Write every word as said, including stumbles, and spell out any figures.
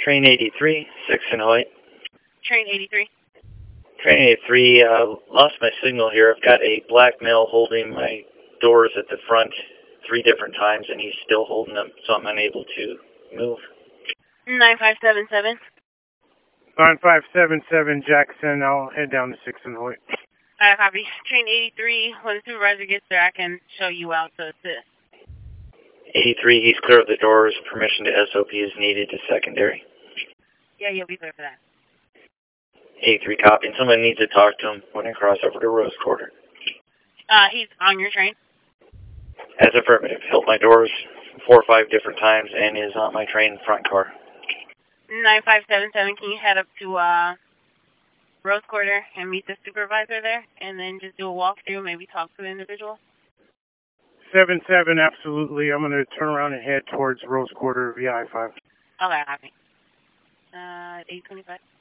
Train eighty-three, six and oh eight. Train eighty-three. Train eighty-three, uh, lost my signal here. I've got a black male holding my doors at the front three different times, and he's still holding them, so I'm unable to move. nine five seven seven. nine five seven seven, Jackson. I'll head down to six and oh eight. Alright, copy. Train eighty-three, when the supervisor gets there, I can show you out to assist. eighty-three, he's clear of the doors. Permission to S O P is needed to secondary. Yeah, you'll be clear for that. eighty-three, copy. And somebody needs to talk to him when I cross over to Rose Quarter. Uh, he's on your train? As affirmative. Held my doors four or five different times and is on my train front car. nine five seven seven, can you head up to, uh, Rose Quarter and meet the supervisor there, and then just do a walkthrough, maybe talk to the individual? seven seven, absolutely. I'm going to turn around and head towards Rose Quarter via I five. Okay, copy. Uh, eight twenty-five.